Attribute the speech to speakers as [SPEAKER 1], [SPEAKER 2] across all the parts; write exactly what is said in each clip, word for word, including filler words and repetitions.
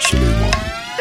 [SPEAKER 1] Süleyman.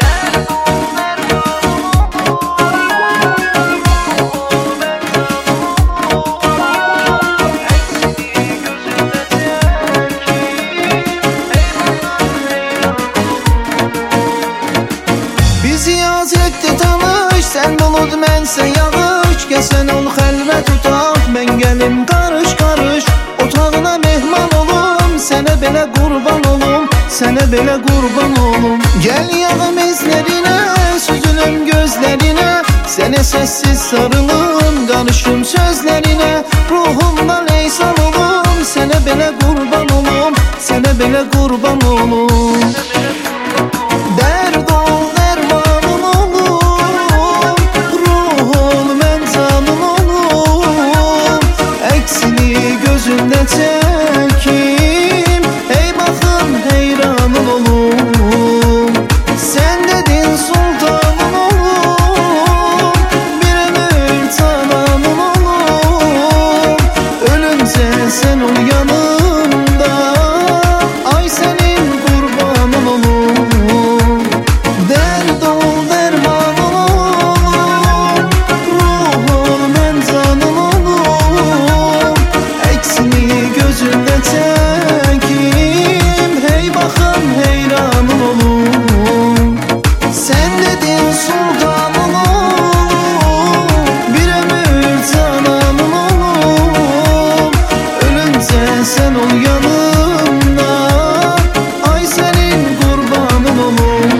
[SPEAKER 2] Ziyarətdə tanış, sən bulud, mənsə yağış. Gəlsən ol xəlvət tutaq, mən gəlim qarış-qarış. Otağına mehman olum, sənə belə qurban olum, sənə belə qurban olum. Gəl yağım izlərinə, süzülüm gözlərinə, sənə səssiz sarılım, qarışım sözlərinə. Ruhumdan leysan olum, sənə belə qurban olum, sənə belə qurban olum. Dərd ol, dərmanım olum, ruh ol, mən canım olum. Əksini gözündə çəkim, ey baxın heyranım olum. Sən dedin sultanım olum, bir ömür cananım olum. Ölümcə sən ol yanımda, ay sənin qurbanım olum. Dərd ol, dərmanım olum, ruh ol, mən canım olum. Əksini gözündə çəkim, hey baxın heyranım olum. Sən dedin sultanım olum, bir ömür cananım olum. Ölüncə sən ol yanımda, ay sənin qurbanım olum.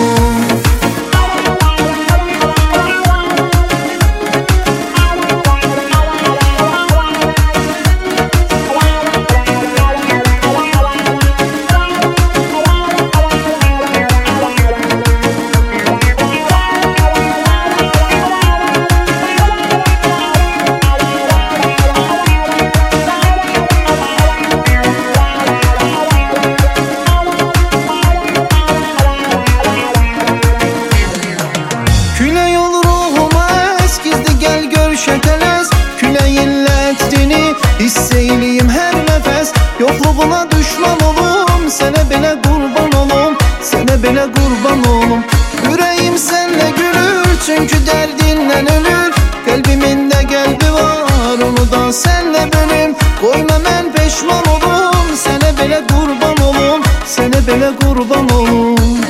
[SPEAKER 2] Külək ol ruhuma əskizdi, gəl gör şəkələz. Küləyin lətdini hiss eyliyim hər nəfəs. Yoxluğuna düşman olum, sənə belə qurban olum, sənə belə qurban olum. Ürəyim sənlə gülür, çünki dərdindən ölür. Qəlbimin də qəlbi var, onu da sənlə bölüm. Qoyma mən peşman olum, sənə belə qurban olum, sənə belə qurban olum.